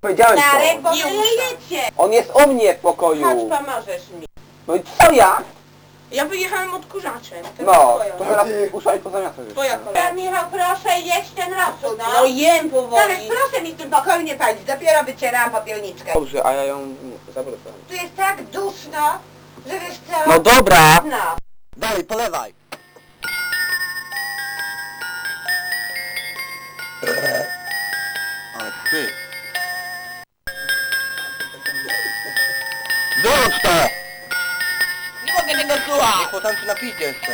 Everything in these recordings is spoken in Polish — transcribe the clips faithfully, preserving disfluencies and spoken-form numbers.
Powiedziałem Darek, to. bo nie jedziecie! On jest u mnie w pokoju. Chodź, pomożesz mi. No i co ja? Ja wyjechałem odkurzaczem. To No, twoja. to teraz uszaj poza miasto. Twoja kolej. Michał, proszę jeść ten rosół, no. No jem Darek, powoli. proszę mi w tym pokoju nie palić. Dopiero wycierałam popielniczkę. Dobrze, a ja ją zabiorę. Tu jest tak duszno, że wiesz co? No dobra. No. Dalej, polewaj! Ale ty! Wyłącz to! Nie mogę tego słuchać. Niech potem ci napić jeszcze.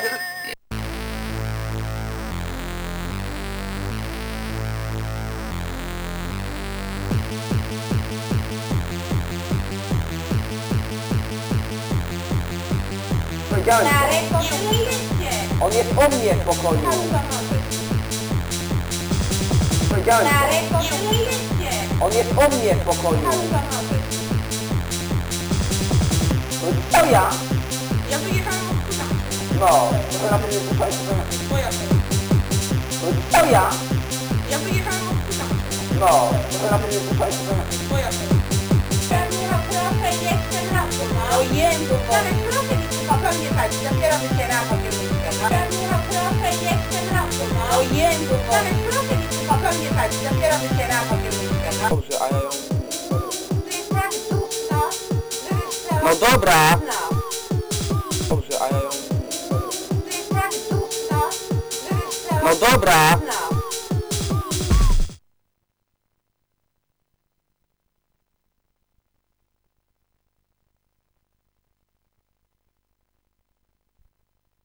Powiedziałem Darek, to. bo nie jedziecie! On jest u mnie w pokoju. Chodź, pomożesz mi. Powiedziałem Darek, to. bo nie jedziecie! On jest u mnie w pokoju. Chodź, pomożesz mi. No i co ja? Ja wyjechałem odkurzaczem. No, to teraz mnie uszaj poza miasto. Twoja kolej. No i co ja? Ja wyjechałem odkurzaczem. No, to teraz mnie uszaj poza miasto. Twoja kolej. Michał, proszę jeść ten rosół, no. No jem powoli. Darek, proszę mi w tym pokoju nie palić. Dopiero wycierałam popielniczkę. No. Michał, proszę jeść ten rosół, no. No jem powoli. Darek, proszę mi w tym pokoju nie palić. Dopiero wycierałam popielniczkę. No. Dobrze, a ja ją... Tu jest tak duszno, że wiesz co? No dobra. No. Dobrze, a ja ją... Tu jest tak duszno, że wiesz co? No dobra.